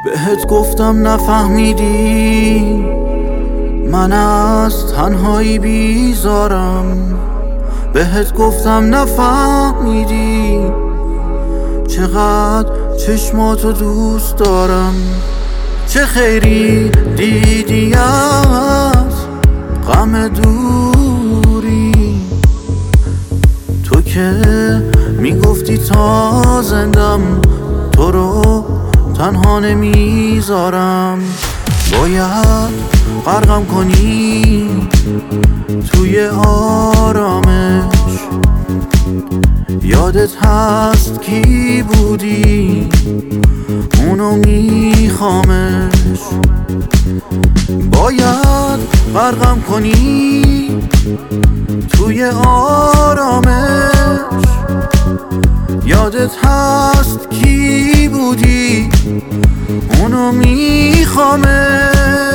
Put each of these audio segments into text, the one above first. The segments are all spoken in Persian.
بهت گفتم نفهمیدی، من از تنهایی بیزارم. بهت گفتم نفهمیدی، چقدر چشماتو دوست دارم. چه خیری دیدی از غم دوری، تو که میگفتی تا زندم تو رو تنها نمیذارم. باید غرقم کنی توی آرامش، یادت هست کی بودی اونو میخوامش. باید غرقم کنی توی آرامش، یادت هست کی بودی اونو میخوامش.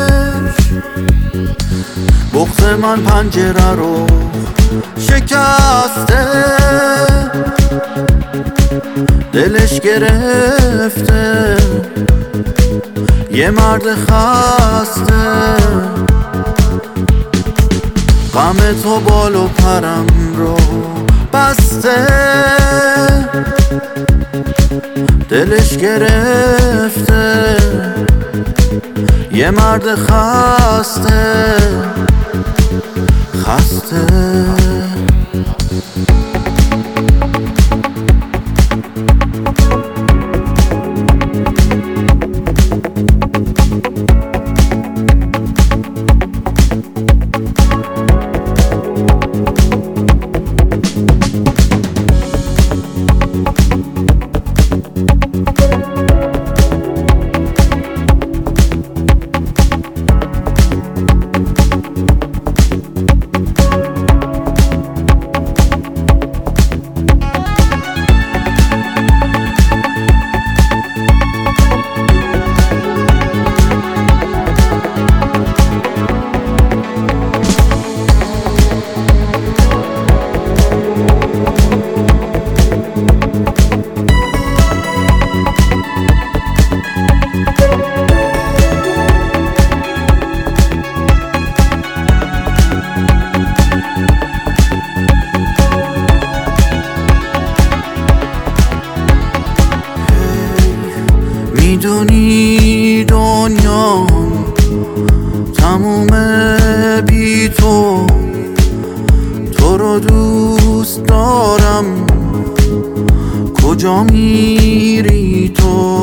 بغض من پنجره رو شکسته، دلش گرفته یه مرد خسته. غم تو بال و پرم رو بسته، دلش گرفته یه مرد خسته. میدونی دنیام تمومه بی تو، تو رو دوست دارم. کجا میری تو؟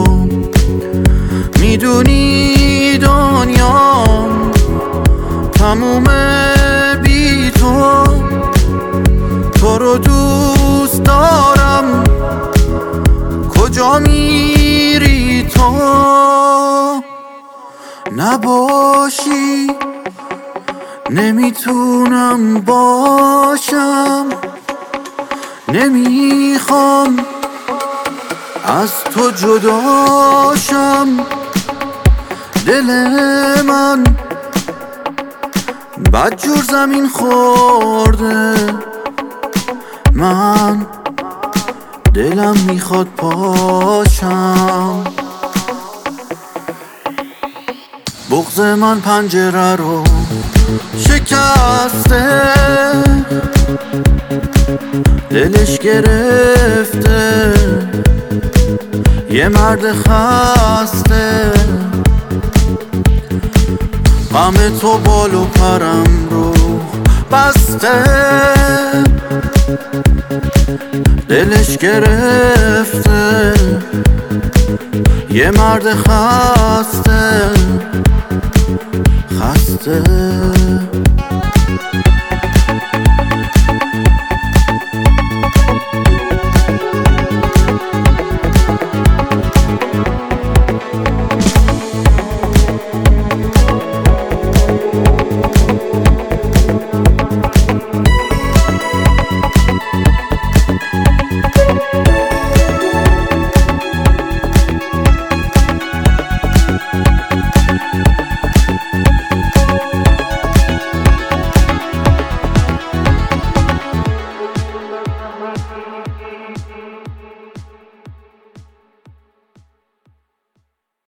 میدونی دنیام تمومه بی تو، تو رو دوست دارم. کجا میری تو؟ نباشی نمیتونم باشم، نمیخوام از تو جداشم. دل من بدجور زمین خورده، من دلم میخواد پاشم. بغض من پنجره رو شکسته، دلش گرفته یه مرد خسته. غم تو بال و پرم رو بسته، دلش گرفته یه مرد خسته.